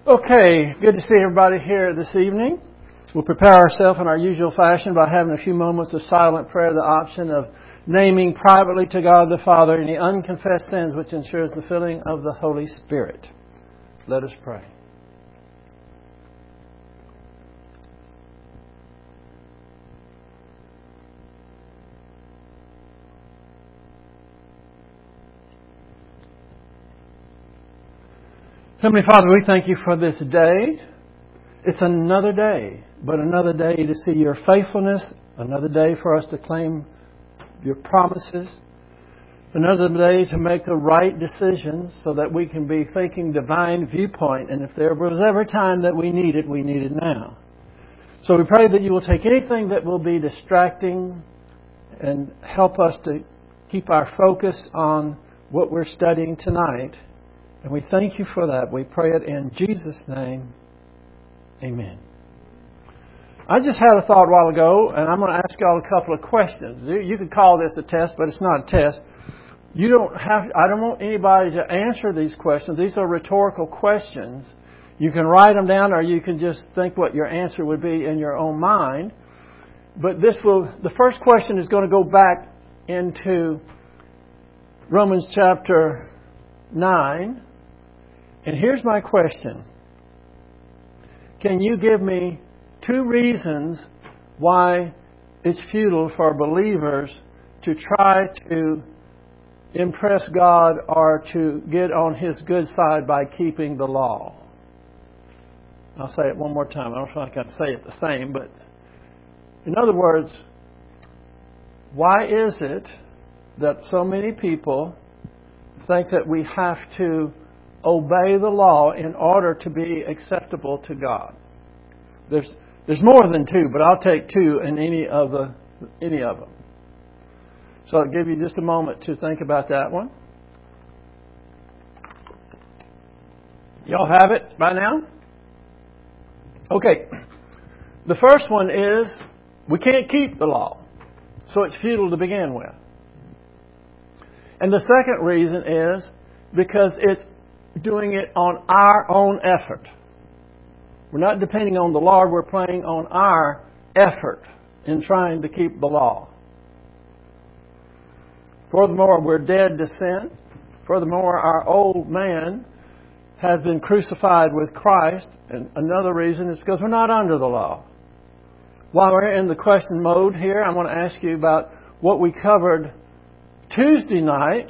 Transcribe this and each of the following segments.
Okay, good to see everybody here this evening. We'll prepare ourselves in our usual fashion by having a few moments of silent prayer, the option of naming privately to God the Father any unconfessed sins, which ensures the filling of the Holy Spirit. Let us pray. Heavenly Father, we thank you for this day. It's another day, but another day to see your faithfulness, another day for us to claim your promises, another day to make the right decisions so that we can be thinking divine viewpoint. And if there was ever time that we need it now. So we pray that you will take anything that will be distracting and help us to keep our focus on what we're studying tonight. And we thank you for that. We pray it in Jesus' name. Amen. I just had a thought a while ago, and I'm going to ask you all a couple of questions. You could call this a test, but it's not a test. I don't want anybody to answer these questions. These are rhetorical questions. You can write them down, or you can just think what your answer would be in your own mind. But the first question is going to go back into Romans chapter 9. And here's my question. Can you give me 2 reasons why it's futile for believers to try to impress God or to get on His good side by keeping the law? I'll say it one more time. I don't know if I can say it the same, but in other words, why is it that so many people think that we have to obey the law in order to be acceptable to God? There's more than 2, but I'll take 2 in any of them. So I'll give you just a moment to think about that one. Y'all have it by now? Okay. The first one is we can't keep the law, so it's futile to begin with. And the second reason is because it's doing it on our own effort. We're not depending on the Lord. We're playing on our effort in trying to keep the law. Furthermore, we're dead to sin. Furthermore, our old man has been crucified with Christ. And another reason is because we're not under the law. While we're in the question mode here, I want to ask you about what we covered Tuesday night.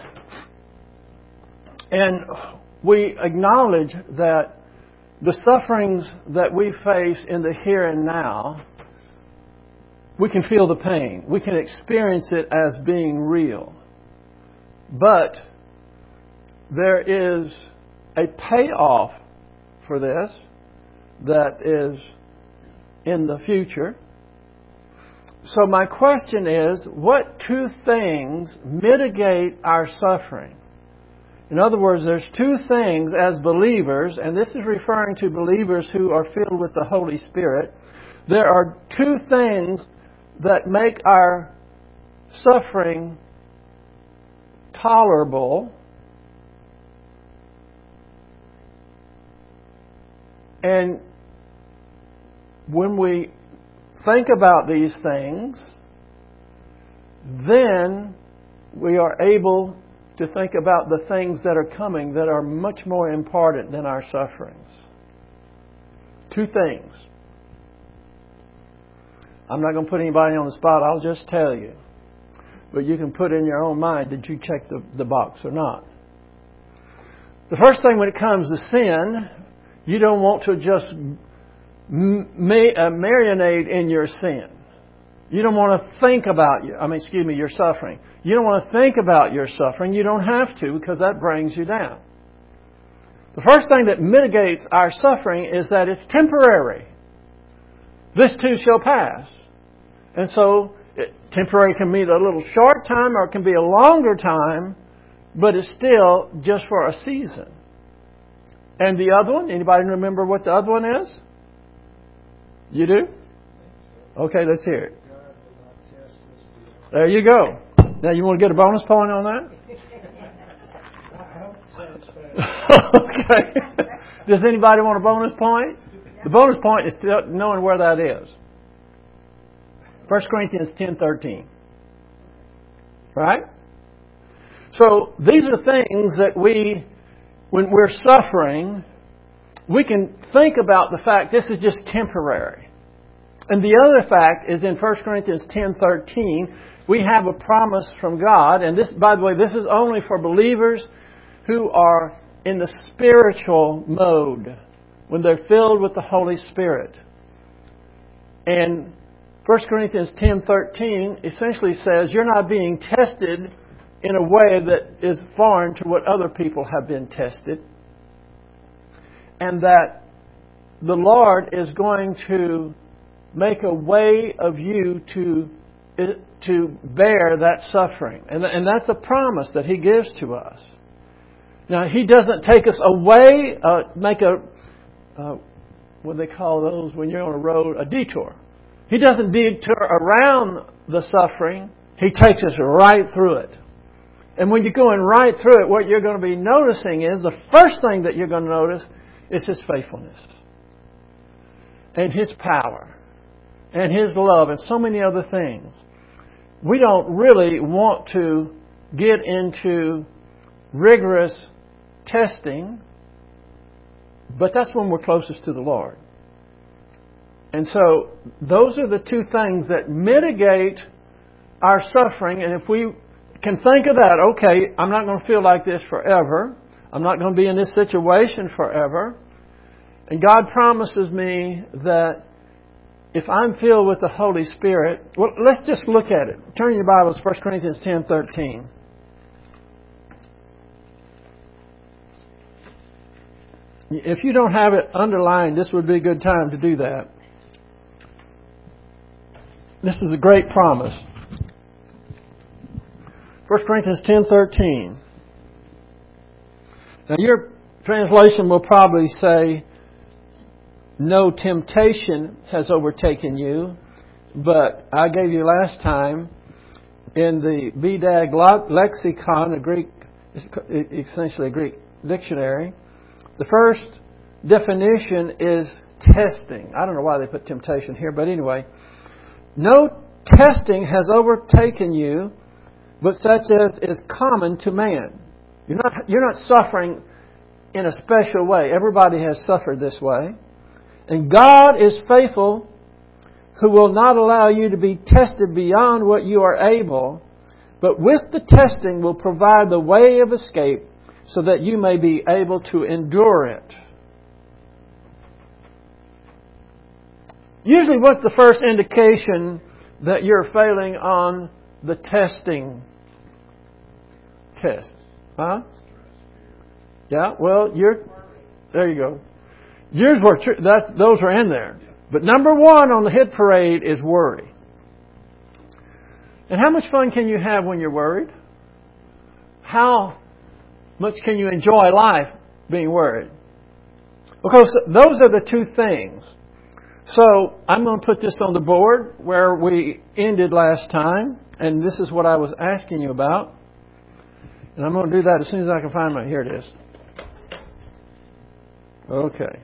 And we acknowledge that the sufferings that we face in the here and now, we can feel the pain. We can experience it as being real. But there is a payoff for this that is in the future. So my question is, what 2 things mitigate our suffering? In other words, there's 2 things as believers, and this is referring to believers who are filled with the Holy Spirit. There are 2 things that make our suffering tolerable. And when we think about these things, then we are able to think about the things that are coming that are much more important than our sufferings. 2 things. I'm not going to put anybody on the spot. I'll just tell you. But you can put in your own mind, did you check the box or not? The first thing when it comes to sin, you don't want to just marinate in your sin. You don't want to think about your suffering. You don't want to think about your suffering. You don't have to, because that brings you down. The first thing that mitigates our suffering is that it's temporary. This too shall pass. And so, temporary can mean a little short time or it can be a longer time, but it's still just for a season. And the other one, anybody remember what the other one is? You do? Okay, let's hear it. There you go. Now, you want to get a bonus point on that? Okay. Does anybody want a bonus point? The bonus point is knowing where that is. 1 Corinthians 10:13. Right? So these are things that when we're suffering, we can think about the fact this is just temporary. And the other fact is in 1 Corinthians 10:13, we have a promise from God. And this, by the way, this is only for believers who are in the spiritual mode, when they're filled with the Holy Spirit. And 1 Corinthians 10:13 essentially says you're not being tested in a way that is foreign to what other people have been tested. And that the Lord is going to make a way of you to bear that suffering. And that's a promise that He gives to us. Now, He doesn't take us away, make what do they call those when you're on a road? A detour. He doesn't detour around the suffering. He takes us right through it. And when you're going right through it, what you're going to be noticing is, the first thing that you're going to notice is His faithfulness. And His power. And His love. And so many other things. We don't really want to get into rigorous testing, but that's when we're closest to the Lord. And so those are the two things that mitigate our suffering. And if we can think of that, okay, I'm not going to feel like this forever. I'm not going to be in this situation forever. And God promises me that if I'm filled with the Holy Spirit, well, let's just look at it. Turn your Bibles, 1 Corinthians 10:13. If you don't have it underlined, this would be a good time to do that. This is a great promise. 1 Corinthians 10:13. Now your translation will probably say, no temptation has overtaken you, but I gave you last time in the BDAG lexicon, essentially a Greek dictionary, the first definition is testing. I don't know why they put temptation here, but anyway. No testing has overtaken you, but such as is common to man. You're not suffering in a special way. Everybody has suffered this way. And God is faithful, who will not allow you to be tested beyond what you are able, but with the testing will provide the way of escape so that you may be able to endure it. Usually, what's the first indication that you're failing on the testing test? Huh? Yeah, well, there you go. Yours were those are in there. But number one on the hit parade is worry. And how much fun can you have when you're worried? How much can you enjoy life being worried? Because those are the two things. So I'm going to put this on the board where we ended last time. And this is what I was asking you about. And I'm going to do that as soon as I can find my... Here it is. Okay.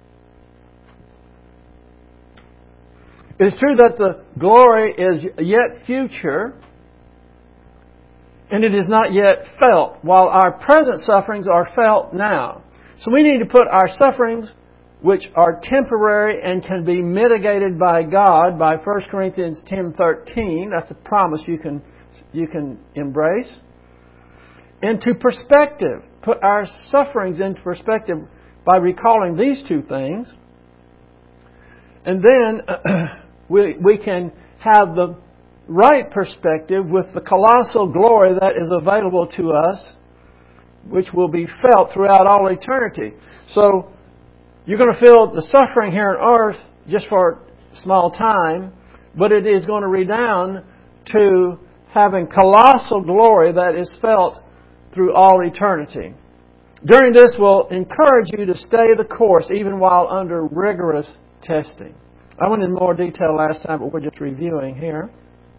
It is true that the glory is yet future, and it is not yet felt, while our present sufferings are felt now. So we need to put our sufferings, which are temporary and can be mitigated by God, by 1 Corinthians 10:13. That's a promise you can embrace. Into perspective. Put our sufferings into perspective by recalling these two things. And then we can have the right perspective with the colossal glory that is available to us, which will be felt throughout all eternity. So you're going to feel the suffering here on earth just for a small time, but it is going to redound to having colossal glory that is felt through all eternity. During this, we'll encourage you to stay the course even while under rigorous testing. I went in more detail last time, but we're just reviewing here.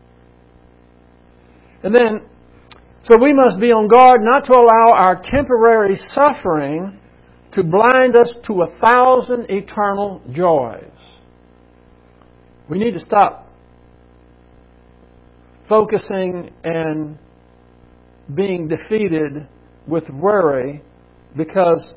And then, so we must be on guard not to allow our temporary suffering to blind us to 1,000 eternal joys. We need to stop focusing and being defeated with worry because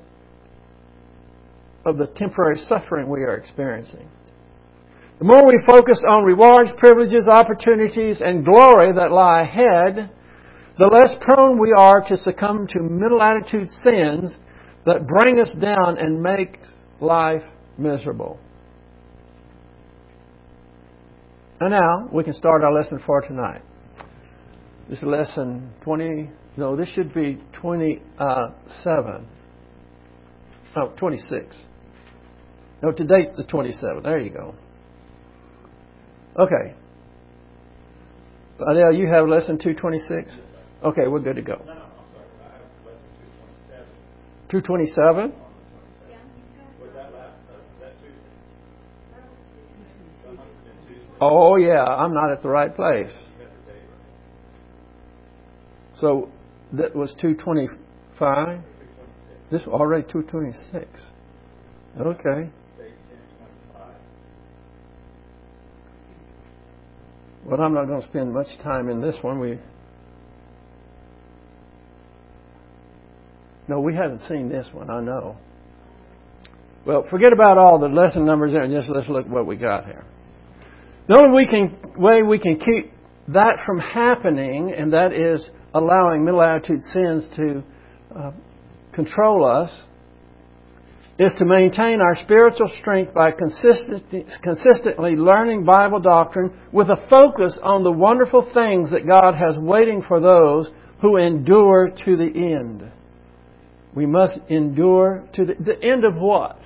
of the temporary suffering we are experiencing. The more we focus on rewards, privileges, opportunities, and glory that lie ahead, the less prone we are to succumb to middle attitude sins that bring us down and make life miserable. And now we can start our lesson for tonight. This is lesson 20. No, this should be 27. Oh, 26. No, today's the 27th. There you go. Okay. Adele, you have lesson 226? Okay, we're good to go. No, I'm sorry. I have lesson 227. 227? Was that last? Was that Tuesday? Oh, yeah. I'm not at the right place. So that was 225? This was already 226. Okay. Well, I'm not going to spend much time in this one. We haven't seen this one, I know. Well, forget about all the lesson numbers there and just let's look what we got here. The only way we can keep that from happening, and that is allowing middle attitude sins to control us, is to maintain our spiritual strength by consistently learning Bible doctrine with a focus on the wonderful things that God has waiting for those who endure to the end. We must endure to the end of what?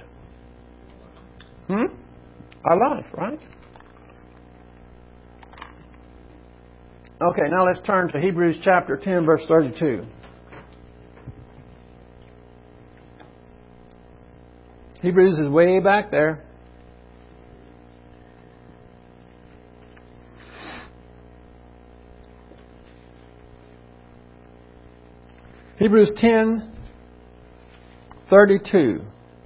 Our life, right? Okay, now let's turn to Hebrews chapter 10, verse 32. Hebrews is way back there. Hebrews 10:32.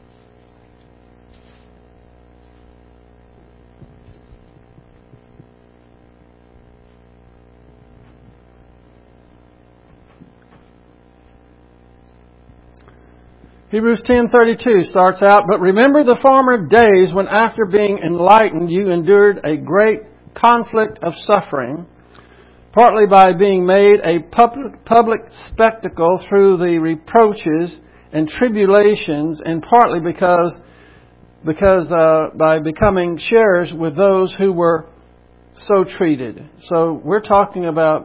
Hebrews 10:32 starts out, "But remember the former days when after being enlightened you endured a great conflict of suffering, partly by being made a public spectacle through the reproaches and tribulations, and partly because by becoming sharers with those who were so treated." So we're talking about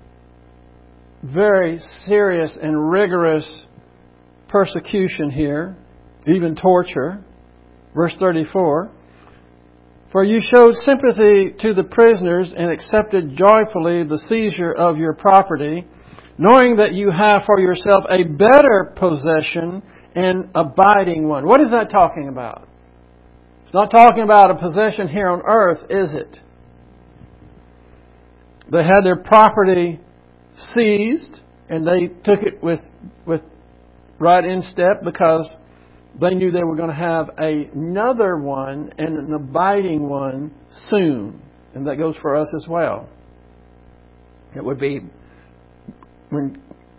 very serious and rigorous persecution here, even torture. Verse 34, "For you showed sympathy to the prisoners and accepted joyfully the seizure of your property, knowing that you have for yourself a better possession and abiding one." What is that talking about? It's not talking about a possession here on earth, is it? They had their property seized and they took it with right in step because they knew they were going to have another one and an abiding one soon. And that goes for us as well. It would be when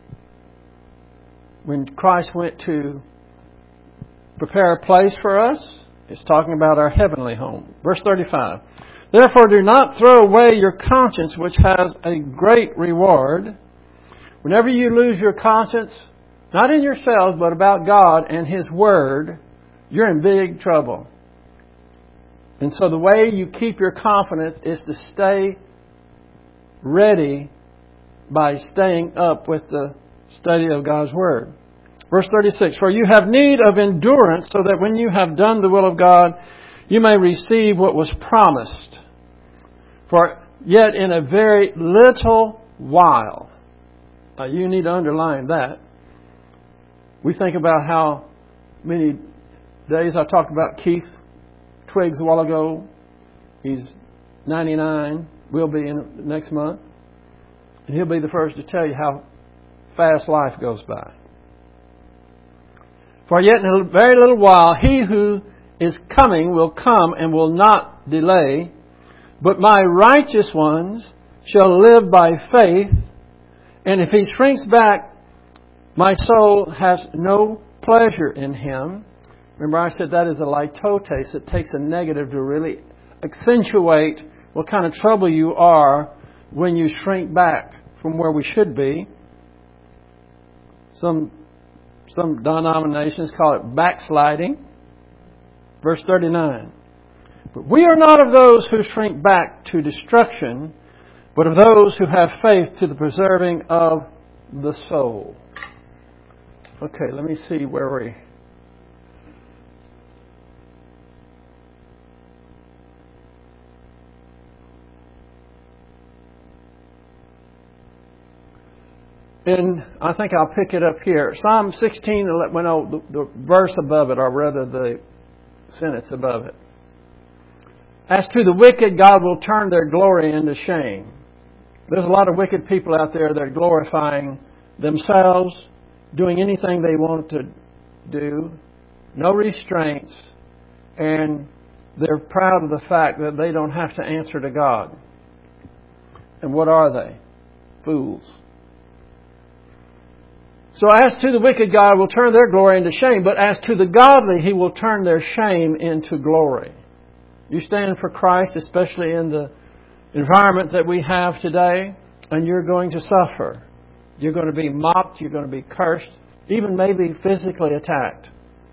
Christ went to prepare a place for us, it's talking about our heavenly home. Verse 35, "Therefore do not throw away your conscience, which has a great reward." Whenever you lose your conscience, not in yourselves, but about God and His Word, you're in big trouble. And so the way you keep your confidence is to stay ready by staying up with the study of God's Word. Verse 36, "For you have need of endurance, so that when you have done the will of God, you may receive what was promised. For yet in a very little while." Now you need to underline that. We think about how many days I talked about Keith Twiggs a while ago. He's 99, will be in next month. And he'll be the first to tell you how fast life goes by. For yet in a very little while he who is coming will come and will not delay. But my righteous ones shall live by faith. And if he shrinks back, my soul has no pleasure in him. Remember I said that is a litotes. It takes a negative to really accentuate what kind of trouble you are when you shrink back from where we should be. Some denominations call it backsliding. Verse 39. But we are not of those who shrink back to destruction, but of those who have faith to the preserving of the soul. Okay, let me see where we... And I think I'll pick it up here. Psalm 16, the verse above it, or rather the sentence above it. As to the wicked, God will turn their glory into shame. There's a lot of wicked people out there that are glorifying themselves, doing anything they want to do, no restraints, and they're proud of the fact that they don't have to answer to God. And what are they? Fools. So as to the wicked, God will turn their glory into shame, but as to the godly, He will turn their shame into glory. You stand for Christ, especially in the environment that we have today, and you're going to suffer. You're going to be mocked, you're going to be cursed, even maybe physically attacked.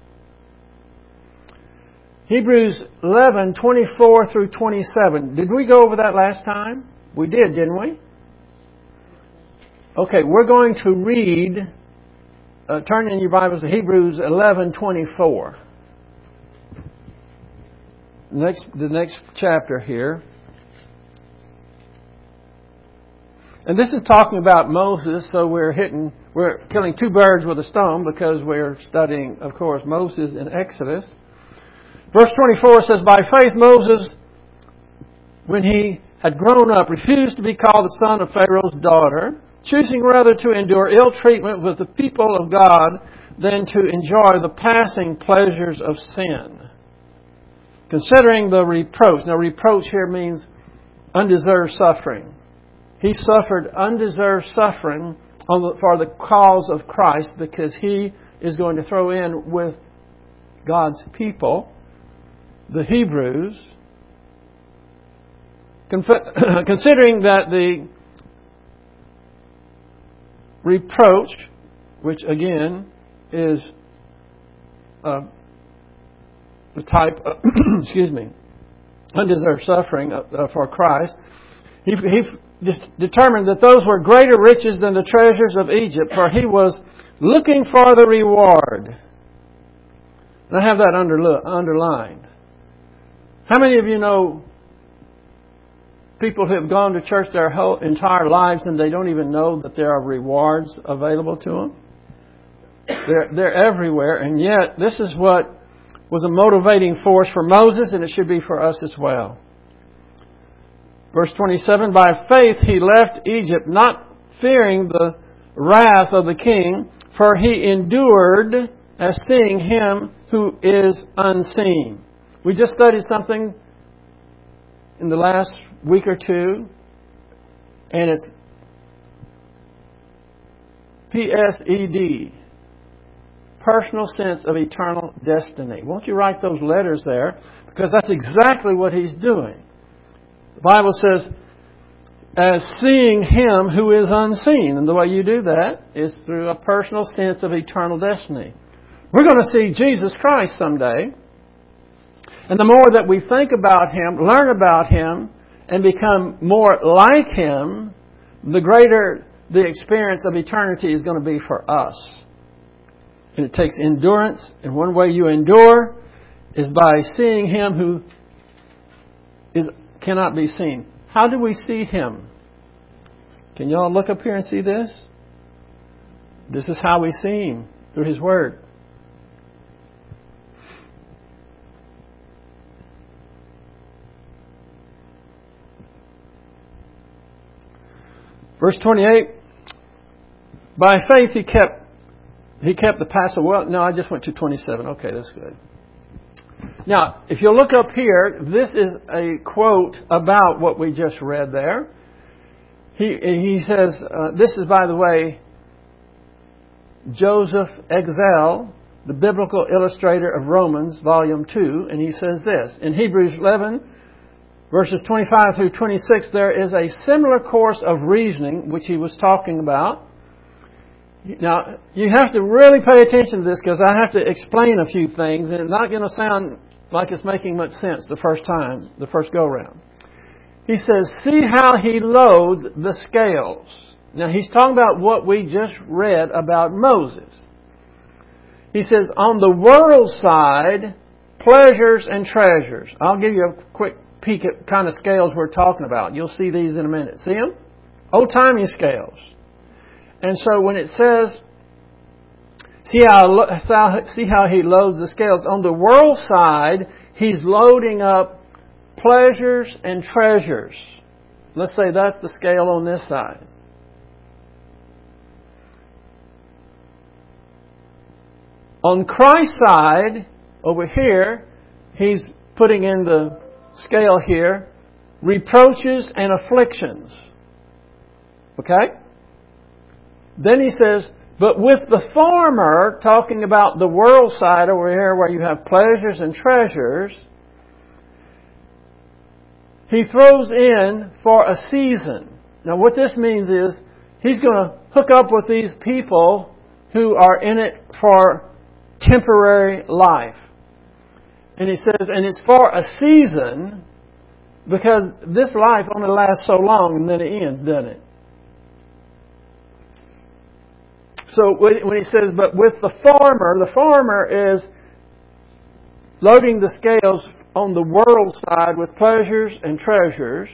Hebrews 11:24 through 27. Did we go over that last time? We did, didn't we? Okay, we're going to read... turn in your Bibles to Hebrews 11:24. The next chapter here. And this is talking about Moses, so we're killing two birds with a stone because we're studying, of course, Moses in Exodus. Verse 24 says, By faith Moses, when he had grown up, refused to be called the son of Pharaoh's daughter, choosing rather to endure ill treatment with the people of God than to enjoy the passing pleasures of sin. Considering the reproach. Now, reproach here means undeserved suffering. He suffered undeserved suffering for the cause of Christ because he is going to throw in with God's people, the Hebrews. Considering that the reproach, which again is the type of, undeserved suffering for Christ, he just determined that those were greater riches than the treasures of Egypt, for he was looking for the reward. And I have that underlined. How many of you know people who have gone to church their whole entire lives and they don't even know that there are rewards available to them? They're everywhere, and yet this is what was a motivating force for Moses, and it should be for us as well. Verse 27, By faith he left Egypt, not fearing the wrath of the king, for he endured as seeing him who is unseen. We just studied something in the last week or two, and it's PSED, personal sense of eternal destiny. Won't you write those letters there? Because that's exactly what he's doing. The Bible says, as seeing him who is unseen. And the way you do that is through a personal sense of eternal destiny. We're going to see Jesus Christ someday. And the more that we think about Him, learn about Him, and become more like Him, the greater the experience of eternity is going to be for us. And it takes endurance. And one way you endure is by seeing Him who cannot be seen. How do we see Him? Can y'all look up here and see this? This is how we see Him, through His Word. Verse 28, By faith he kept He kept the Passover. Well, no, I just went to 27. Okay, that's good. Now, if you look up here, this is a quote about what we just read there. He says, this is, by the way, Joseph Exel, the Biblical Illustrator of Romans, Volume 2, and he says this. In Hebrews 11, verses 25 through 26, there is a similar course of reasoning, which he was talking about. Now, you have to really pay attention to this because I have to explain a few things, and it's not going to sound like it's making much sense the first time, the first go-round. He says, see how he loads the scales. Now, he's talking about what we just read about Moses. He says, on the world side, pleasures and treasures. I'll give you a quick peek at kind of scales we're talking about. You'll see these in a minute. See them? Old-timey scales. And so when it says, see how he loads the scales. On the world side, he's loading up pleasures and treasures. Let's say that's the scale on this side. On Christ's side, over here, he's putting in the scale here, reproaches and afflictions. Okay? Then he says, but with the former, talking about the world side over here where you have pleasures and treasures, he throws in for a season. Now what this means is he's going to hook up with these people who are in it for temporary life. And he says, and it's for a season because this life only lasts so long and then it ends, doesn't it? So when he says, but with the former is loading the scales on the world side with pleasures and treasures.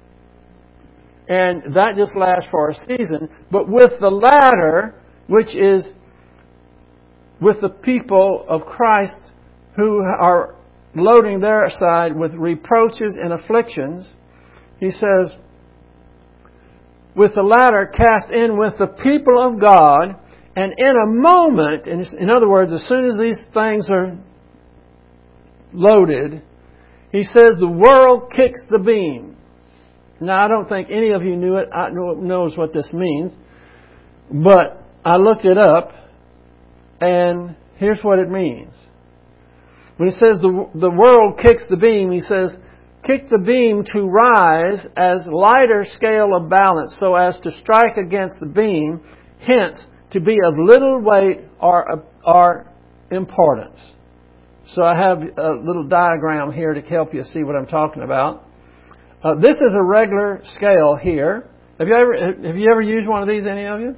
And that just lasts for a season. But with the latter, which is with the people of Christ who are loading their side with reproaches and afflictions, he says, with the latter cast in with the people of God, and in a moment, in other words, as soon as these things are loaded, he says the world kicks the beam. Now, I don't think any of you knows what this means, but I looked it up, and here's what it means. When he says the world kicks the beam, he says, kick the beam to rise as lighter scale of balance so as to strike against the beam, hence to be of little weight or importance. So I have a little diagram here to help you see what I'm talking about. This is a regular scale here. Have you ever used one of these, any of you?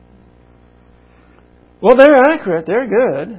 Well, they're accurate. They're good.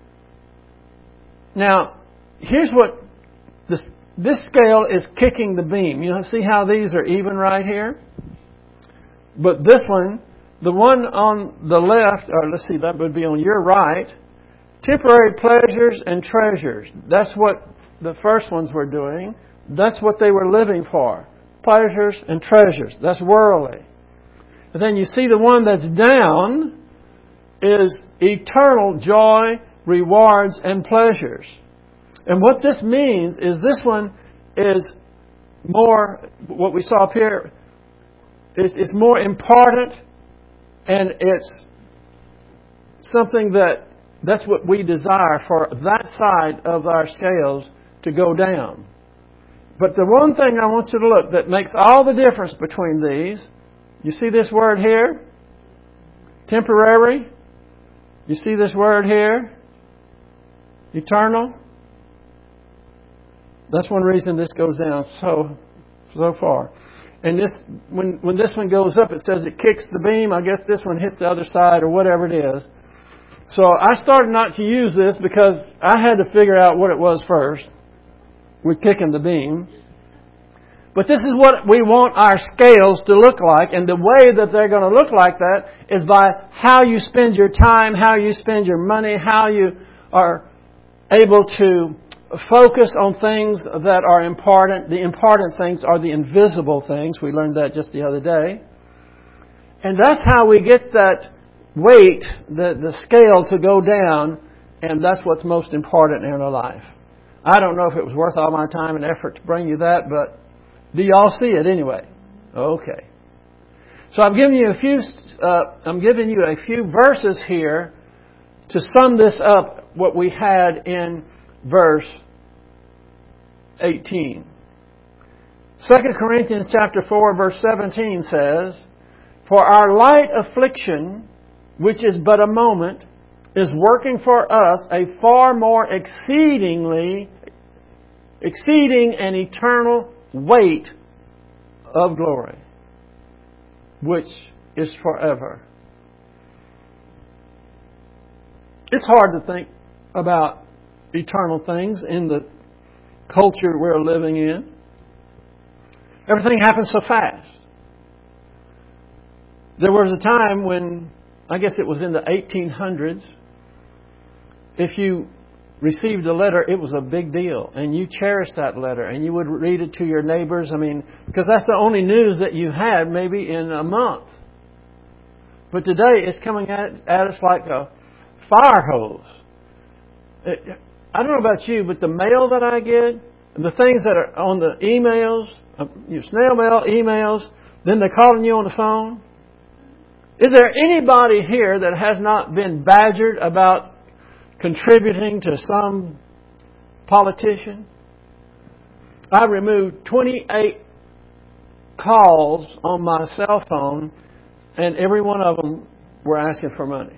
Now, here's what this scale is kicking the beam. You see how these are even right here? But this one, the one on the left, or let's see, that would be on your right, temporary pleasures and treasures. That's what the first ones were doing. That's what they were living for. Pleasures and treasures. That's worldly. And then you see the one that's down is eternal joy, rewards, and pleasures. And what this means is this one is more, what we saw up here, is more important, and it's something that's what we desire for that side of our scales to go down. But the one thing I want you to look that makes all the difference between these, you see this word here? Temporary. You see this word here? Eternal. That's one reason this goes down so far. And this, when this one goes up, it says it kicks the beam. I guess this one hits the other side or whatever it is. So I started not to use this because I had to figure out what it was first. We're kicking the beam. But this is what we want our scales to look like. And the way that they're going to look like that is by how you spend your time, how you spend your money, how you are able to focus on things that are important. The important things are the invisible things. We learned that just the other day. And that's how we get that weight, the scale to go down, and that's what's most important in our life. I don't know if it was worth all my time and effort to bring you that, but do y'all see it anyway? Okay. So I'm giving you a few verses here to sum this up, what we had in verse 18. 2 Corinthians chapter 4, verse 17 says, "For our light affliction, which is but a moment, is working for us a far more exceeding and eternal weight of glory, which is forever." It's hard to think about eternal things in the culture we're living in. Everything happens so fast. There was a time when, I guess it was in the 1800s, if you received a letter, it was a big deal. And you cherished that letter. And you would read it to your neighbors. Because that's the only news that you had maybe in a month. But today it's coming at us like a fire hose. I don't know about you, but the mail that I get, the things that are on the emails, your snail mail, emails, then they're calling you on the phone. Is there anybody here that has not been badgered about contributing to some politician? I removed 28 calls on my cell phone, and every one of them were asking for money.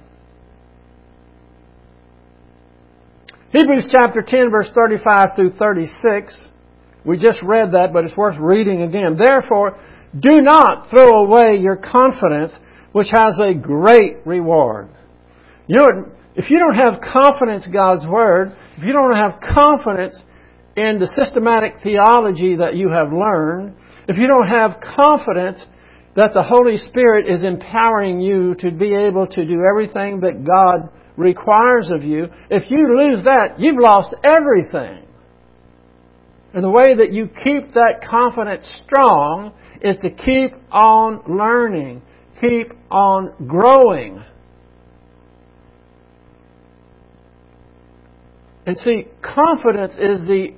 Hebrews chapter 10, verse 35 through 36. We just read that, but it's worth reading again. "Therefore, do not throw away your confidence, which has a great reward." You know, if you don't have confidence in God's Word, if you don't have confidence in the systematic theology that you have learned, if you don't have confidence that the Holy Spirit is empowering you to be able to do everything that God requires of you, if you lose that, you've lost everything. And the way that you keep that confidence strong is to keep on learning, keep on growing. And see, confidence is the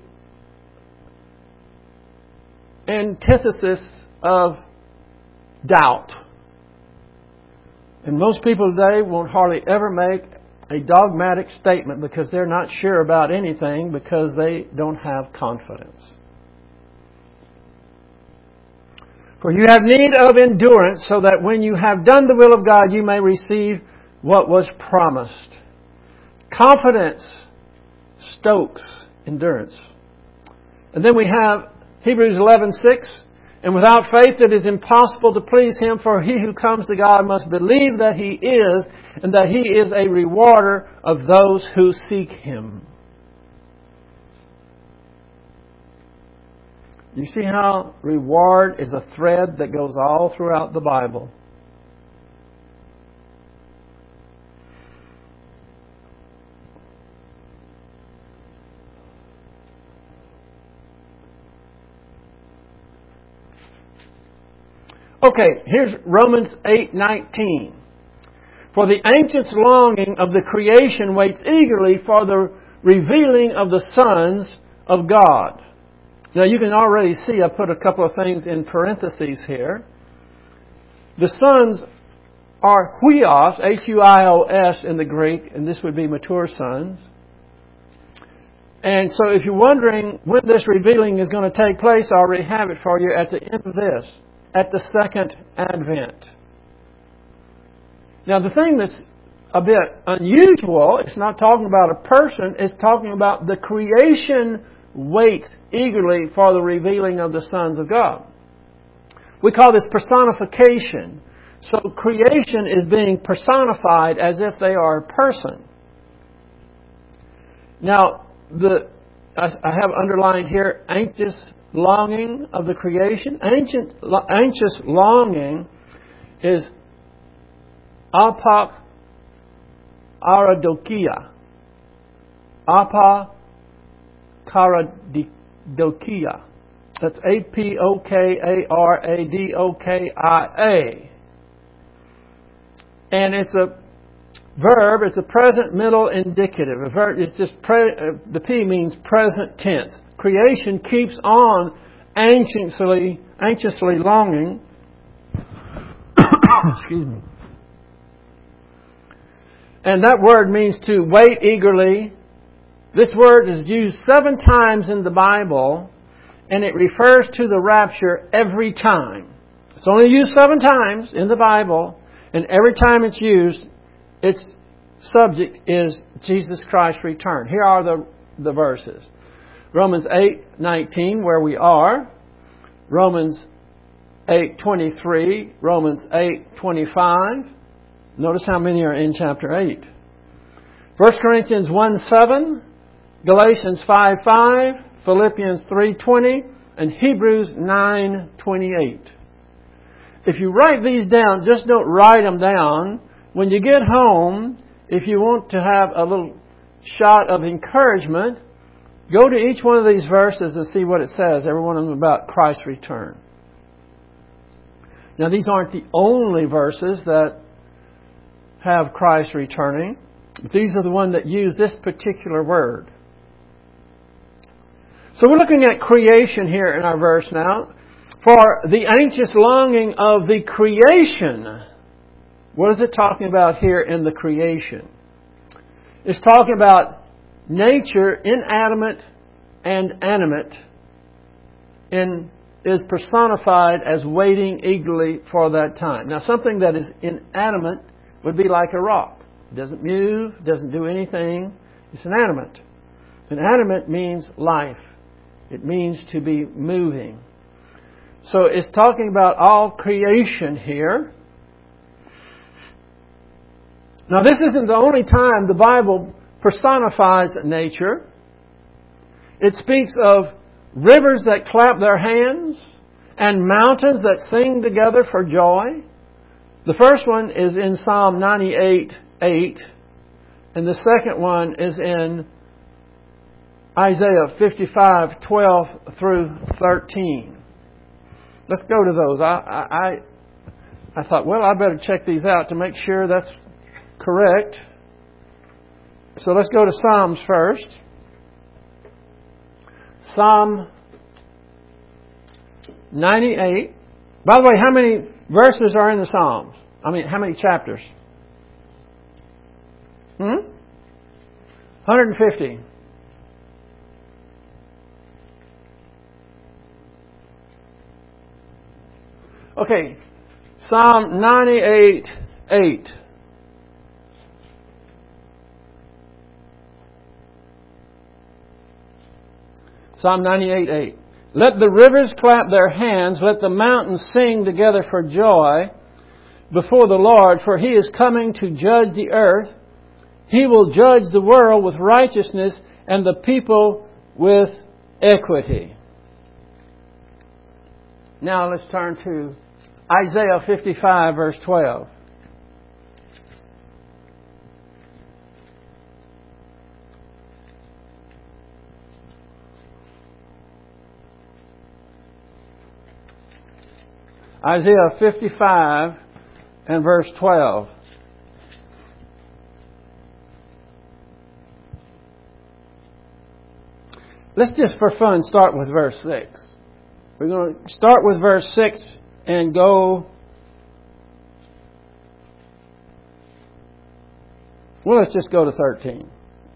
antithesis of doubt. And most people today won't hardly ever make a dogmatic statement because they're not sure about anything because they don't have confidence. "For you have need of endurance, so that when you have done the will of God, you may receive what was promised." Confidence stokes endurance. And then we have Hebrews 11:6. "And without faith it is impossible to please Him, for he who comes to God must believe that He is, and that He is a rewarder of those who seek Him." You see how reward is a thread that goes all throughout the Bible. Okay, here's Romans 8:19. "For the anxious longing of the creation waits eagerly for the revealing of the sons of God." Now you can already see I put a couple of things in parentheses here. The sons are huios, Huios in the Greek, and this would be mature sons. And so if you're wondering when this revealing is going to take place, I already have it for you at the end of this. At the second advent. Now the thing that's a bit unusual, it's not talking about a person, it's talking about the creation waits eagerly for the revealing of the sons of God. We call this personification. So creation is being personified as if they are a person. Now, I have underlined here, anxious longing of the creation. Anxious longing is apak aradokia. Apokaradokia. That's Apokaradokia. And it's a verb. It's a present middle indicative. A verb, it's just the P means present tense. Creation keeps on anxiously longing. Excuse me. And that word means to wait eagerly. This word is used 7 times in the Bible, and it refers to the rapture every time. It's only used 7 times in the Bible, and every time it's used, its subject is Jesus Christ's return. Here are the verses. Romans 8:19, where we are. Romans 8:23. Romans 8:25. Notice how many are in chapter 8. 1 Corinthians 1:7, Galatians 5:5, Philippians 3:20, and Hebrews 9:28. If you write these down, just don't write them down. When you get home, if you want to have a little shot of encouragement, go to each one of these verses and see what it says, every one of them about Christ's return. Now, these aren't the only verses that have Christ returning. These are the ones that use this particular word. So we're looking at creation here in our verse now. For the anxious longing of the creation. What is it talking about here in the creation? It's talking about nature, inanimate and animate, and is personified as waiting eagerly for that time. Now, something that is inanimate would be like a rock. It doesn't move, doesn't do anything. It's inanimate. Inanimate means life. It means to be moving. So it's talking about all creation here. Now, this isn't the only time the Bible personifies nature. It speaks of rivers that clap their hands and mountains that sing together for joy. The first one is in Psalm 98:8, and the second one is in Isaiah 55:12 through 13. Let's go to those. I thought, well, I better check these out to make sure that's correct. So let's go to Psalms first. Psalm 98. By the way, how many verses are in the Psalms? I mean, how many chapters? 150. Okay, Psalm 98:8. Psalm 98:8. Let the rivers clap their hands, let the mountains sing together for joy before the Lord, for He is coming to judge the earth. He will judge the world with righteousness and the people with equity. Now let's turn to Isaiah 55, verse 12. Isaiah 55 and verse 12. Let's just for fun start with verse 6. We're going to start with verse 6 and go... Well, let's just go to 13.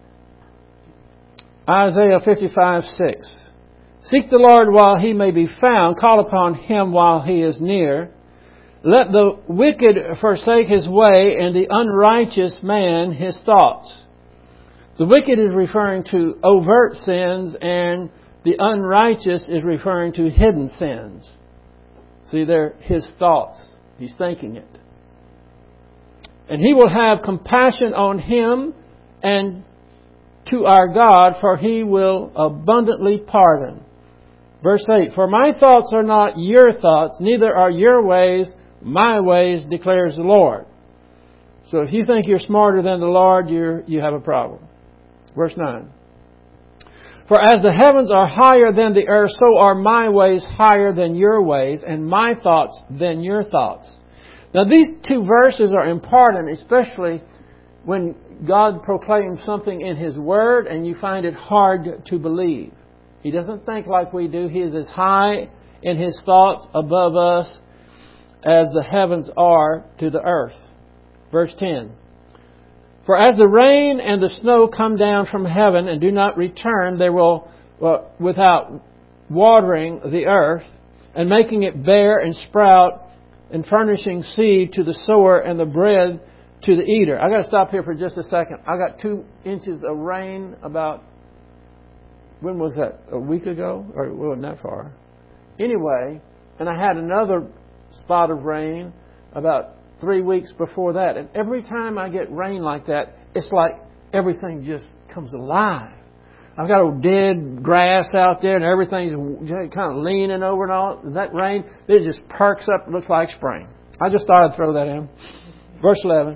Isaiah 55:6. Seek the Lord while He may be found. Call upon Him while He is near. Let the wicked forsake his way and the unrighteous man his thoughts. The wicked is referring to overt sins, and the unrighteous is referring to hidden sins. See, they're his thoughts. He's thinking it. And He will have compassion on him and to our God, for He will abundantly pardon. Verse 8, for my thoughts are not your thoughts, neither are your ways my ways, declares the Lord. So if you think you're smarter than the Lord, you have a problem. Verse 9. For as the heavens are higher than the earth, so are my ways higher than your ways, and my thoughts than your thoughts. Now these two verses are important, especially when God proclaims something in His Word and you find it hard to believe. He doesn't think like we do. He is as high in His thoughts above us as the heavens are to the earth. Verse 10. For as the rain and the snow come down from heaven and do not return, they will, without watering the earth and making it bear and sprout and furnishing seed to the sower and the bread to the eater. I got to stop here for just a second. I got 2 inches of rain about, when was that? A week ago? Or it wasn't that far. Anyway, and I had another spot of rain about 3 weeks before that. And every time I get rain like that, it's like everything just comes alive. I've got old dead grass out there and everything's kind of leaning over and all. And that rain, it just perks up. It looks like spring. I just thought I'd throw that in. Verse 11.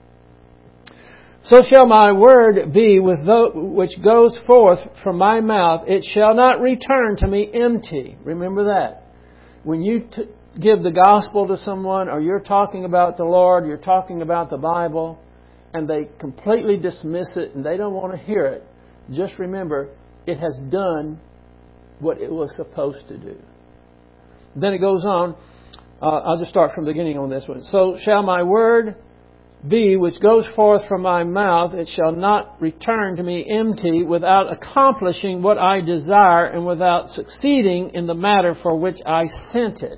So shall my word be with which goes forth from my mouth. It shall not return to me empty. Remember that. When you give the gospel to someone, or you're talking about the Lord, you're talking about the Bible, and they completely dismiss it and they don't want to hear it, just remember, it has done what it was supposed to do. Then it goes on. I'll just start from the beginning on this one. So shall my word be which goes forth from my mouth. It shall not return to me empty, without accomplishing what I desire and without succeeding in the matter for which I sent it.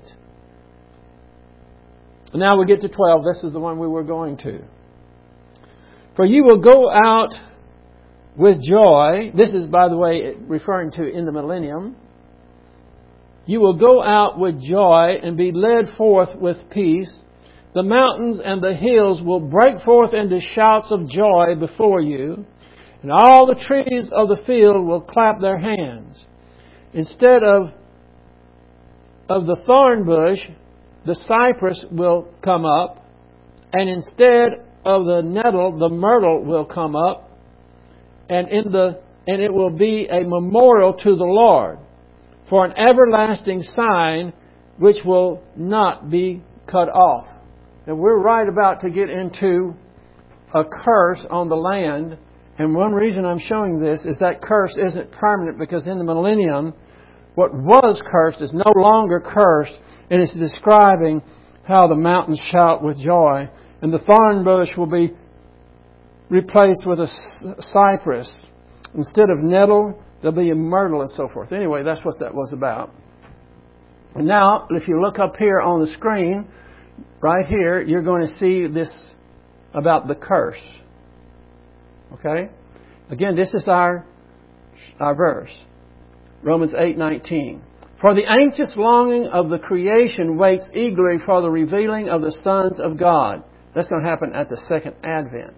And now we get to 12. This is the one we were going to. For you will go out with joy. This is, by the way, referring to in the millennium. You will go out with joy and be led forth with peace. The mountains and the hills will break forth into shouts of joy before you, and all the trees of the field will clap their hands. Instead of the thorn bush, the cypress will come up, and instead of the nettle, the myrtle will come up, and it will be a memorial to the Lord, for an everlasting sign which will not be cut off. And we're right about to get into a curse on the land. And one reason I'm showing this is that curse isn't permanent, because in the millennium, what was cursed is no longer cursed. And it's describing how the mountains shout with joy. And the thorn bush will be replaced with a cypress. Instead of nettle, there'll be a myrtle and so forth. Anyway, that's what that was about. And now, if you look up here on the screen, right here, you're going to see this about the curse. Okay? Again, this is our verse. Romans 8:19. For the anxious longing of the creation waits eagerly for the revealing of the sons of God. That's going to happen at the second advent.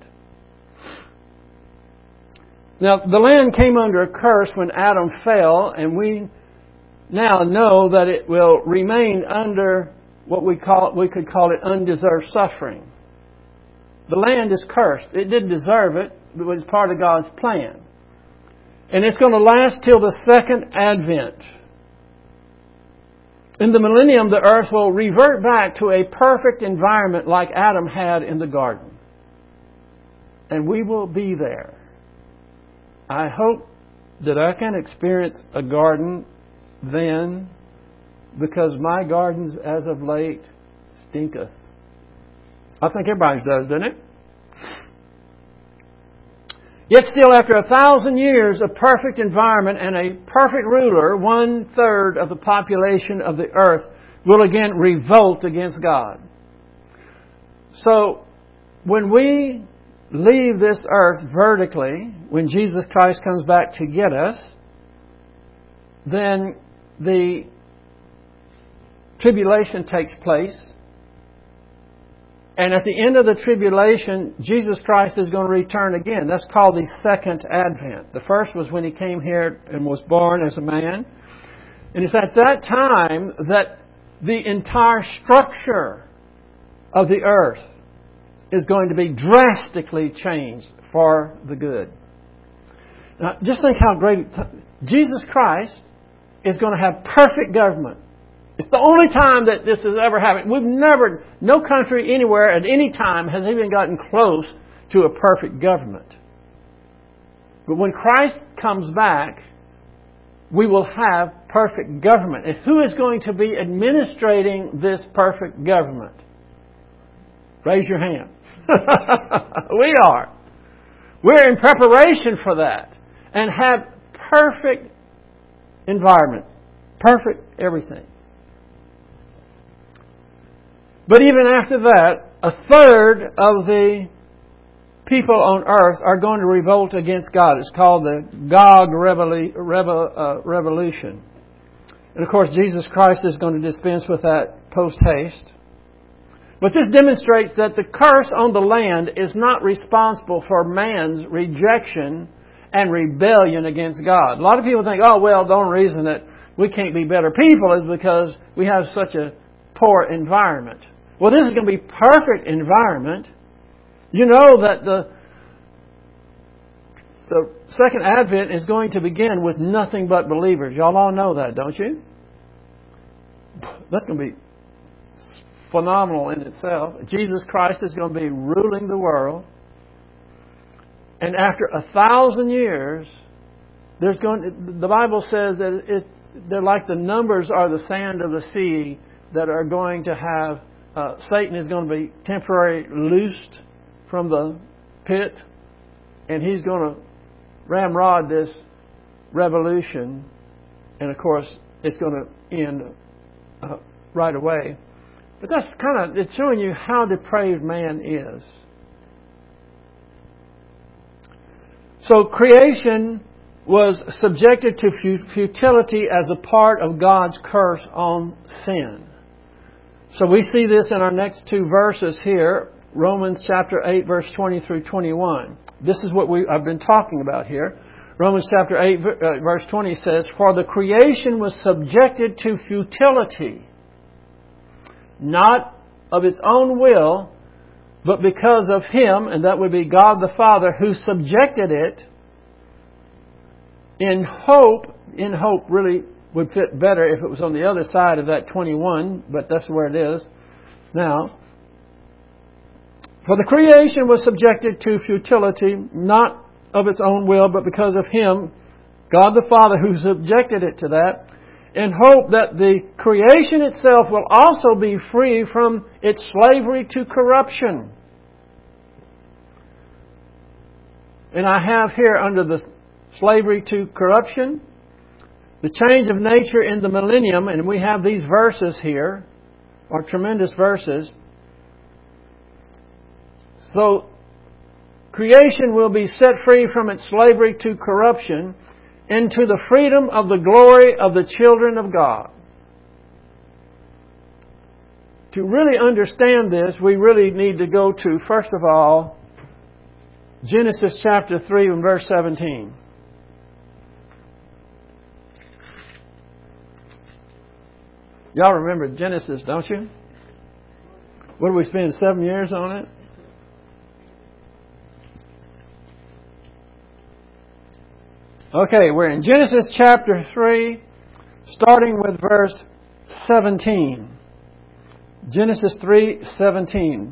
Now, the land came under a curse when Adam fell, and we now know that it will remain under what we could call it undeserved suffering. The land is cursed. It didn't deserve it, but it was part of God's plan. And it's going to last till the second advent. In the millennium, the earth will revert back to a perfect environment like Adam had in the garden. And we will be there. I hope that I can experience a garden then, because my gardens as of late stinketh. I think everybody's does, doesn't it? Yet still, after 1,000 years of perfect environment and a perfect ruler, 1/3 of the population of the earth will again revolt against God. So, when we leave this earth vertically, when Jesus Christ comes back to get us, then the tribulation takes place. And at the end of the tribulation, Jesus Christ is going to return again. That's called the second advent. The first was when He came here and was born as a man. And it's at that time that the entire structure of the earth is going to be drastically changed for the good. Now, just think how great... Jesus Christ is going to have perfect government. It's the only time that this has ever happened. No country anywhere at any time has even gotten close to a perfect government. But when Christ comes back, we will have perfect government. And who is going to be administrating this perfect government? Raise your hand. We are. We're in preparation for that and have perfect environment, perfect everything. But even after that, a third of the people on earth are going to revolt against God. It's called the Gog revolution. And of course, Jesus Christ is going to dispense with that post-haste. But this demonstrates that the curse on the land is not responsible for man's rejection and rebellion against God. A lot of people think, oh, well, the only reason that we can't be better people is because we have such a poor environment. Well, this is going to be perfect environment. You know that the second advent is going to begin with nothing but believers. Y'all all know that, don't you? That's going to be phenomenal in itself. Jesus Christ is going to be ruling the world. And after 1,000 years, the Bible says that they're like the numbers are the sand of the sea that are going to have, Satan is going to be temporarily loosed from the pit, and he's going to ramrod this revolution, and of course it's going to end right away. But that's it's showing you how depraved man is. So creation was subjected to futility as a part of God's curse on sin. So we see this in our next two verses here, Romans chapter 8, verse 20 through 21. This is what I've been talking about here. Romans chapter 8, verse 20 says, "For the creation was subjected to futility, not of its own will, but because of Him," and that would be God the Father, "who subjected it in hope." In hope really would fit better if it was on the other side of that 21, but that's where it is now. "For the creation was subjected to futility, not of its own will, but because of Him, God the Father, who subjected it to that, in hope that the creation itself will also be free from its slavery to corruption." And I have here under the slavery to corruption, the change of nature in the millennium, and we have these verses here, are tremendous verses. So, creation will be set free from its slavery to corruption into the freedom of the glory of the children of God. To really understand this, we really need to go to, first of all, Genesis chapter 3 and verse 17. Y'all remember Genesis, don't you? What did we spend 7 years on it? Okay, we're in Genesis chapter 3, starting with verse 17. Genesis 3:17.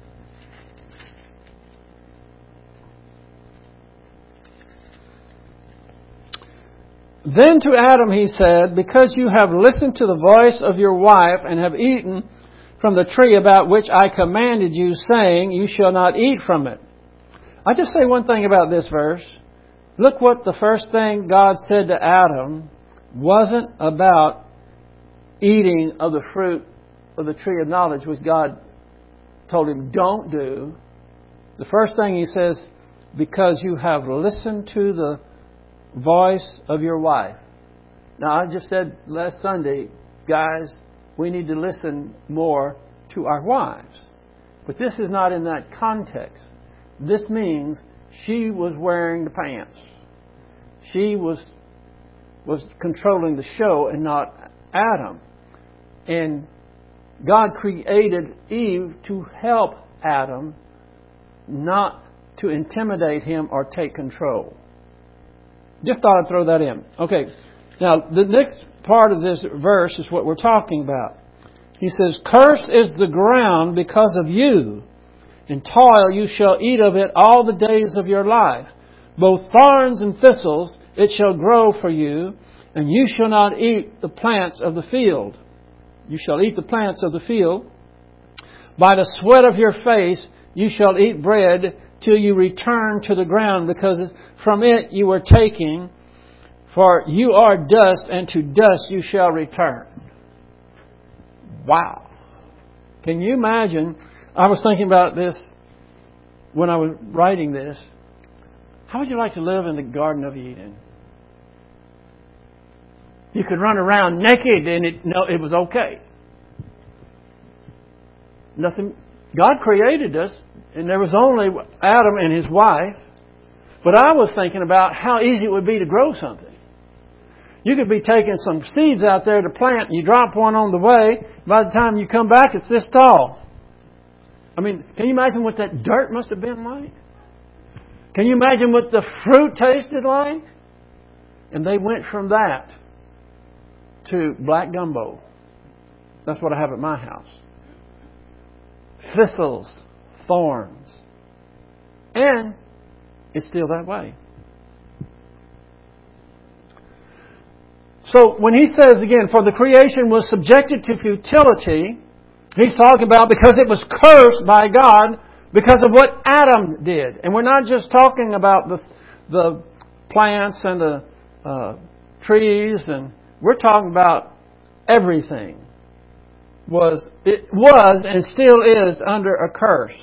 "Then to Adam he said, because you have listened to the voice of your wife and have eaten from the tree about which I commanded you, saying, you shall not eat from it." I just say one thing about this verse. Look what the first thing God said to Adam wasn't about eating of the fruit of the tree of knowledge, which God told him don't do. The first thing He says, because you have listened to the voice of your wife. Now, I just said last Sunday, guys, we need to listen more to our wives. But this is not in that context. This means she was wearing the pants. She was controlling the show and not Adam. And God created Eve to help Adam, not to intimidate him or take control. Just thought I'd throw that in. Okay. Now, the next part of this verse is what we're talking about. He says, "Cursed is the ground because of you. In toil you shall eat of it all the days of your life. Both thorns and thistles it shall grow for you, and you shall not eat the plants of the field. You shall eat the plants of the field. By the sweat of your face you shall eat bread till you return to the ground, because from it you were taken, for you are dust, and to dust you shall return. Wow. Can you imagine? I was thinking about this when I was writing this. How would you like to live in the Garden of Eden? You could run around naked and it was okay. Nothing. God created us, and there was only Adam and his wife. But I was thinking about how easy it would be to grow something. You could be taking some seeds out there to plant, and you drop one on the way. By the time you come back, it's this tall. I mean, can you imagine what that dirt must have been like? Can you imagine what the fruit tasted like? And they went from that to black gumbo. That's what I have at my house. Thistles, thorns. And it's still that way. So when he says again, for the creation was subjected to futility, he's talking about because it was cursed by God because of what Adam did. And we're not just talking about the plants and the trees, and we're talking about everything. It was and still is under a curse.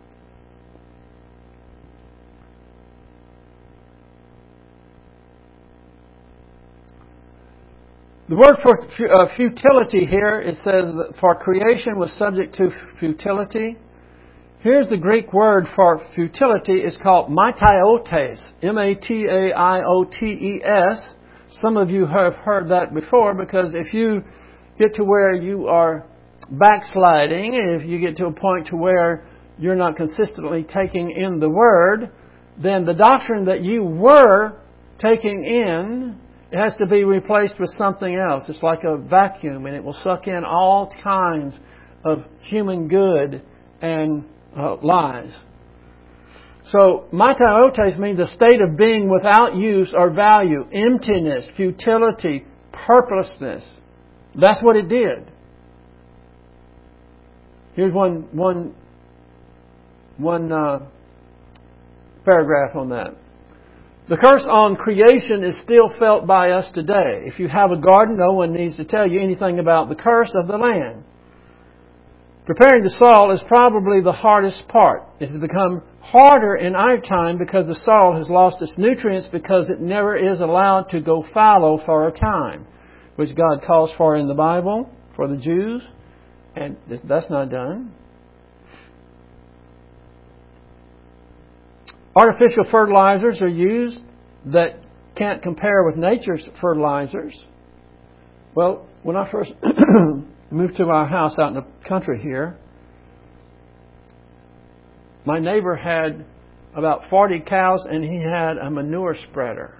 The word for futility here, it says that for creation was subject to futility. Here's the Greek word for futility. It's called matiotes. M-A-T-A-I-O-T-E-S. Some of you have heard that before, because if you get to where you are backsliding, if you get to a point to where you're not consistently taking in the Word, then the doctrine that you were taking in, it has to be replaced with something else. It's like a vacuum, and it will suck in all kinds of human good and lies. So, matiotes means a state of being without use or value, emptiness, futility, purposelessness. That's what it did. Here's one paragraph on that. The curse on creation is still felt by us today. If you have a garden, no one needs to tell you anything about the curse of the land. Preparing the soil is probably the hardest part. It has become harder in our time because the soil has lost its nutrients, because it never is allowed to go fallow for a time, which God calls for in the Bible for the Jews, and that's not done. Artificial fertilizers are used that can't compare with nature's fertilizers. Well, when I first moved to our house out in the country here, my neighbor had about 40 cows, and he had a manure spreader.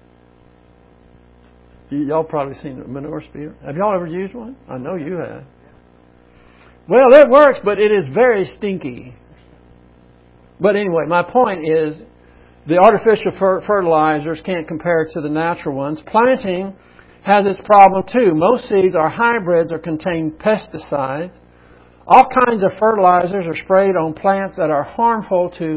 Y'all probably seen a manure spreader. Have y'all ever used one? I know you have. Well, it works, but it is very stinky. But anyway, my point is, the artificial fertilizers can't compare to the natural ones. Planting has its problem too. Most seeds are hybrids or contain pesticides. All kinds of fertilizers are sprayed on plants that are harmful to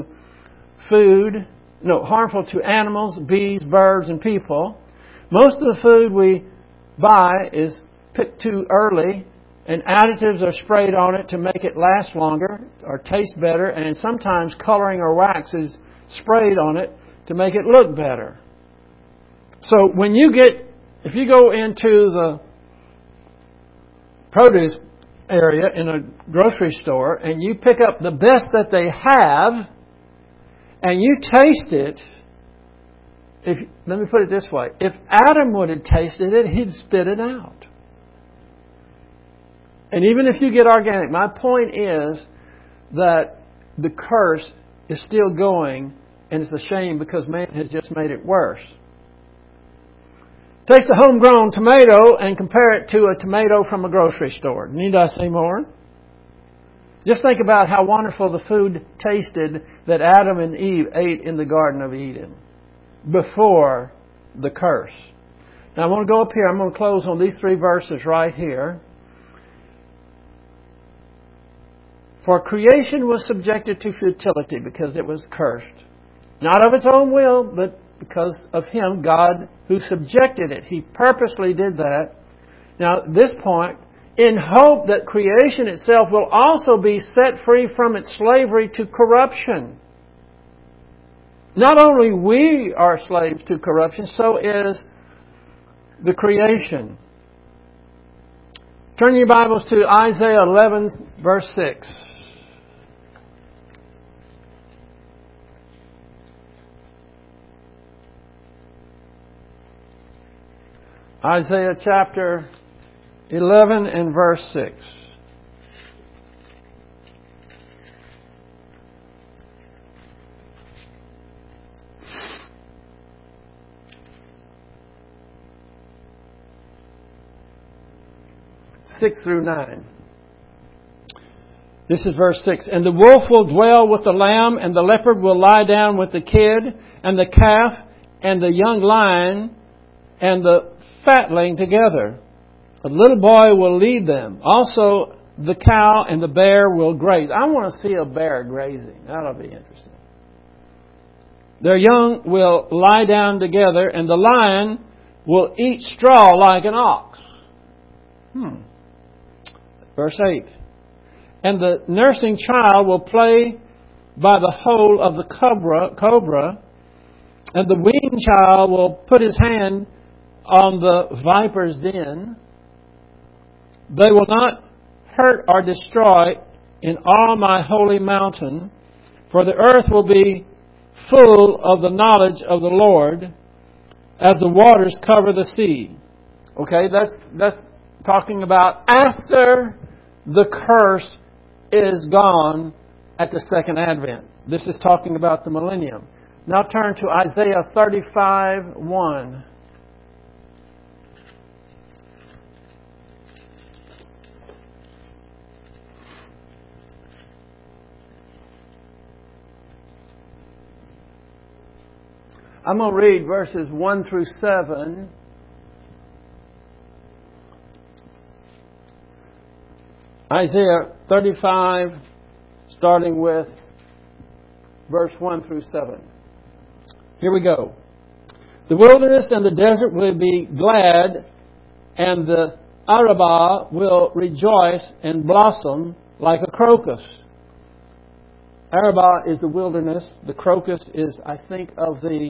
harmful to animals, bees, birds, and people. Most of the food we buy is picked too early, and additives are sprayed on it to make it last longer or taste better, and sometimes coloring or wax is sprayed on it to make it look better. So if you go into the produce area in a grocery store and you pick up the best that they have and you taste it, let me put it this way, if Adam would have tasted it, he'd spit it out. And even if you get organic, my point is that the curse is still going, and it's a shame because man has just made it worse. Take the homegrown tomato and compare it to a tomato from a grocery store. Need I say more? Just think about how wonderful the food tasted that Adam and Eve ate in the Garden of Eden before the curse. Now I want to go up here. I'm going to close on these 3 verses right here. For creation was subjected to futility because it was cursed. Not of its own will, but because of Him, God, who subjected it. He purposely did that. Now, at this point, in hope that creation itself will also be set free from its slavery to corruption. Not only we are slaves to corruption, so is the creation. Turn your Bibles to Isaiah 11, verse 6. Isaiah chapter 11 and verse 6. Six through 9. This is verse 6. And the wolf will dwell with the lamb, and the leopard will lie down with the kid, and the calf, and the young lion, and the fatling together. A little boy will lead them. Also, the cow and the bear will graze. I want to see a bear grazing. That'll be interesting. Their young will lie down together, and the lion will eat straw like an ox. Verse 8. And the nursing child will play by the hole of the cobra, and the weaned child will put his hand on the viper's den. They will not hurt or destroy in all my holy mountain, for the earth will be full of the knowledge of the Lord as the waters cover the sea. Okay, that's talking about after the curse is gone at the second advent. This is talking about the millennium. Now turn to Isaiah 35:1. I'm going to read verses 1 through 7. Isaiah 35, starting with verse 1 through 7. Here we go. The wilderness and the desert will be glad, and the Arabah will rejoice and blossom like a crocus. Arabah is the wilderness. The crocus is, I think, of the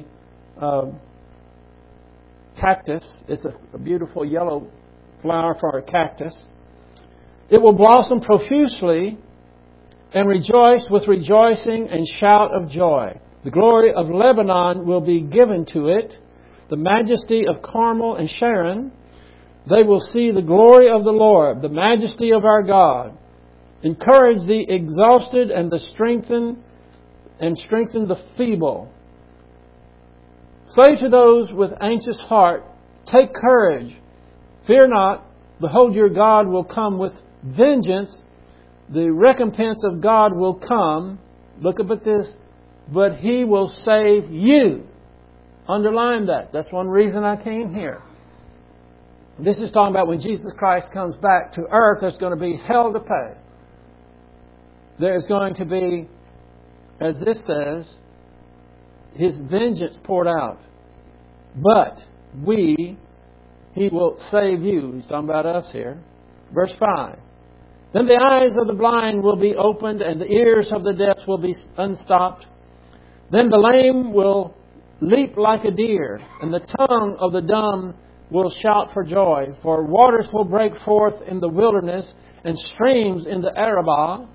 cactus. It's a beautiful yellow flower for a cactus. It will blossom profusely and rejoice with rejoicing and shout of joy. The glory of Lebanon will be given to it, the majesty of Carmel and Sharon. They will see the glory of the Lord, the majesty of our God. Encourage the exhausted and strengthen the feeble. Say to those with anxious heart, take courage. Fear not. Behold, your God will come with vengeance. The recompense of God will come. Look up at this. But He will save you. Underline that. That's one reason I came here. This is talking about when Jesus Christ comes back to earth, there's going to be hell to pay. There's going to be, as this says, His vengeance poured out. But He will save you. He's talking about us here. Verse 5. Then the eyes of the blind will be opened, and the ears of the deaf will be unstopped. Then the lame will leap like a deer, and the tongue of the dumb will shout for joy. For waters will break forth in the wilderness, and streams in the Arabah.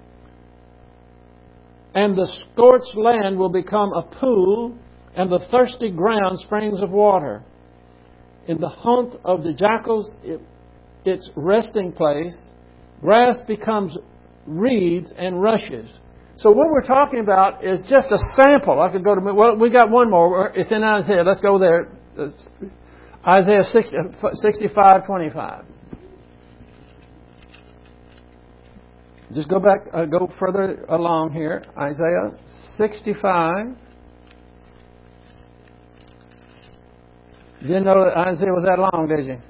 And the scorched land will become a pool, and the thirsty ground springs of water. In the haunt of the jackals, its resting place, grass becomes reeds and rushes. So what we're talking about is just a sample. I could go to, well, we got one more. It's in Isaiah. Let's go there. It's Isaiah 65:25. Just go back, go further along here. Isaiah 65. You didn't know that Isaiah was that long, did you?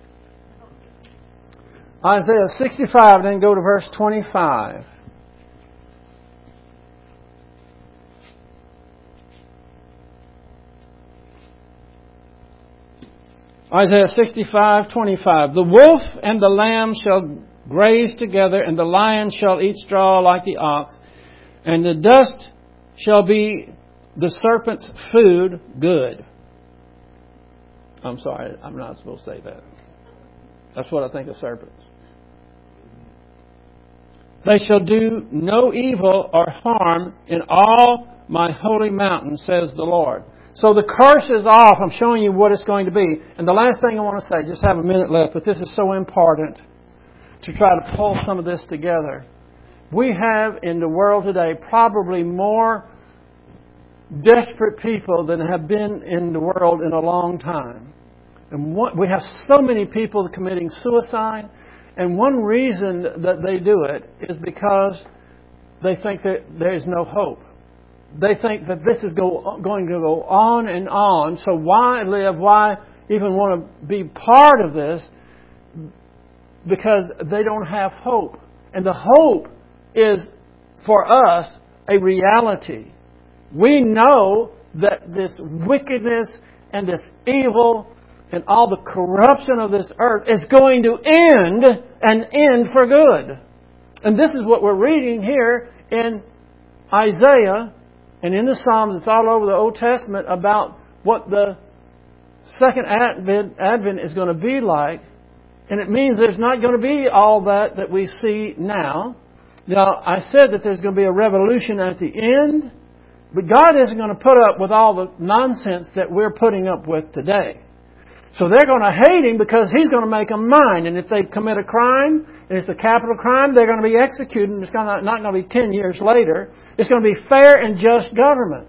Isaiah 65, then go to verse 25. Isaiah 65:25. The wolf and the lamb shall graze together, and the lion shall eat straw like the ox, and the dust shall be the serpent's food good. I'm sorry, I'm not supposed to say that. That's what I think of serpents. They shall do no evil or harm in all my holy mountain, says the Lord. So the curse is off. I'm showing you what it's going to be. And the last thing I want to say, just have a minute left, but this is so important to try to pull some of this together. We have in the world today probably more desperate people than have been in the world in a long time. And we have so many people committing suicide. And one reason that they do it is because they think that there is no hope. They think that this is going to go on and on. So why live? Why even want to be part of this? Because they don't have hope. And the hope is, for us, a reality. We know that this wickedness and this evil and all the corruption of this earth is going to end and end for good. And this is what we're reading here in Isaiah and in the Psalms. It's all over the Old Testament about what the second advent is going to be like. And it means there's not going to be all that we see now. Now, I said that there's going to be a revolution at the end, but God isn't going to put up with all the nonsense that we're putting up with today. So they're going to hate Him because He's going to make them mine. And if they commit a crime, and it's a capital crime, they're going to be executed. It's not going to be 10 years later. It's going to be fair and just government.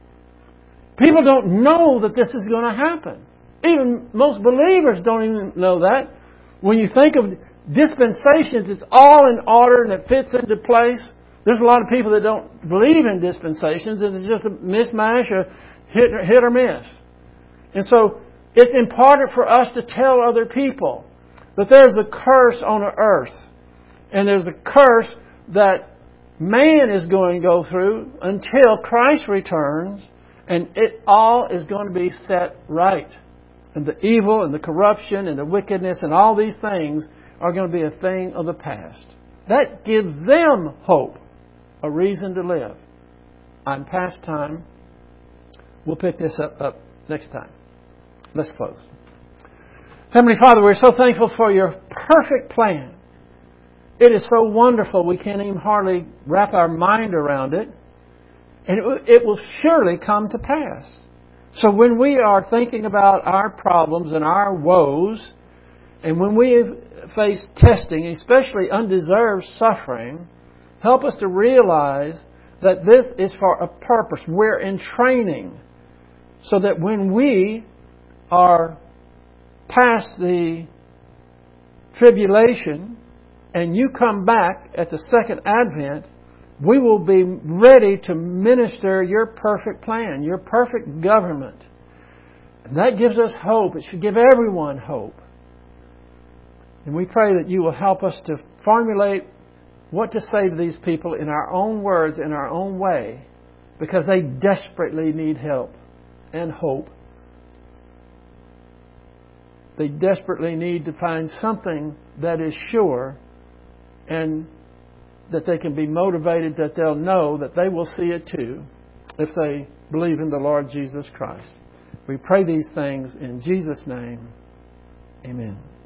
People don't know that this is going to happen. Even most believers don't even know that. When you think of dispensations, it's all in order and it fits into place. There's a lot of people that don't believe in dispensations, and it's just a mismatch or hit or miss. And so it's important for us to tell other people that there's a curse on the earth. And there's a curse that man is going to go through until Christ returns, and it all is going to be set right. And the evil and the corruption and the wickedness and all these things are going to be a thing of the past. That gives them hope, a reason to live. I'm past time. We'll pick this up next time. Let's close. Heavenly Father, we're so thankful for Your perfect plan. It is so wonderful we can't even hardly wrap our mind around it. And it will surely come to pass. So when we are thinking about our problems and our woes, and when we face testing, especially undeserved suffering, help us to realize that this is for a purpose. We're in training so that when we are past the tribulation and you come back at the second advent, we will be ready to minister Your perfect plan, Your perfect government. And that gives us hope. It should give everyone hope. And we pray that You will help us to formulate what to say to these people in our own words, in our own way, because they desperately need help and hope. They desperately need to find something that is sure and that they can be motivated, that they'll know that they will see it too if they believe in the Lord Jesus Christ. We pray these things in Jesus' name. Amen.